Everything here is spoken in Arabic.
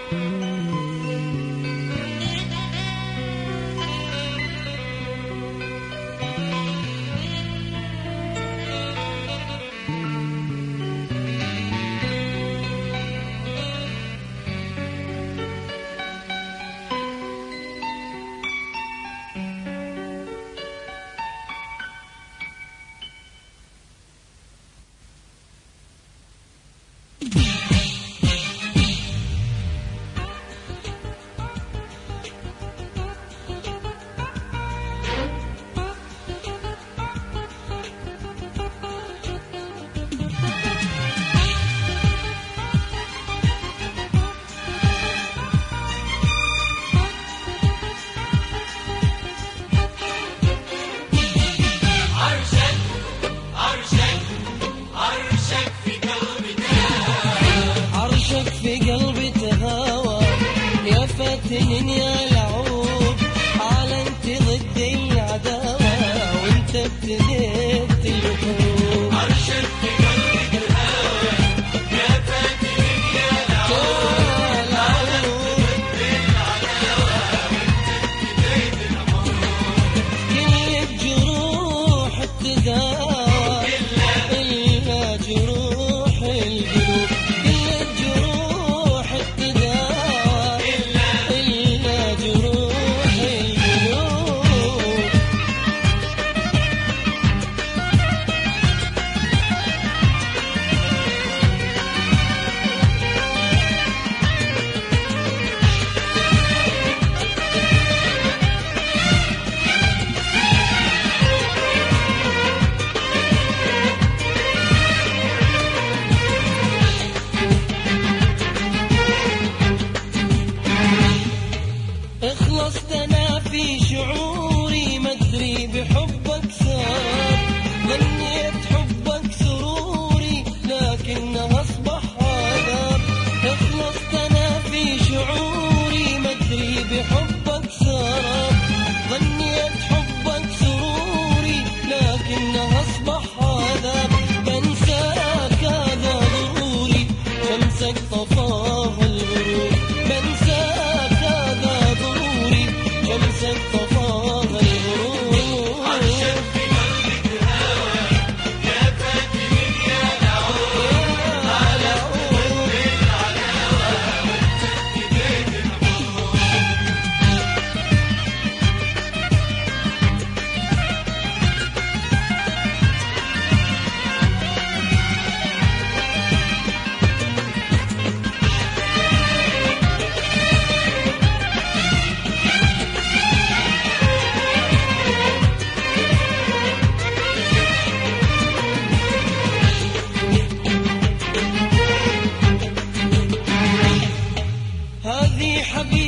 سنين يا لعوب عالنت ضد العداوة وانت ابتديت الحروب. عرشك في قلبك الهوى يا فاتن يا لعوب عالنت ضد العداوة وانت ابتديت الحروب. كل الجروح تداوى إلا جروح القلوب. خلصت أنا في شعوري ما أدري بحبك صار، ظنيت حبك سروري لكنه أصبح عذاب. خلصت أنا في شعوري ما أدري بحبك صار، ظنيت حبك سروري لكنه أصبح عذاب. بنساك هذا ضروري شمسك طفاها الغروب. بنساك هذا ضروري شمسك طفاها الغروب. عرشك في قلبك الهوى يا فاتن يا لعوب عالنت ضد العداوة وانت ابتديت الحروب. هذه حبيبي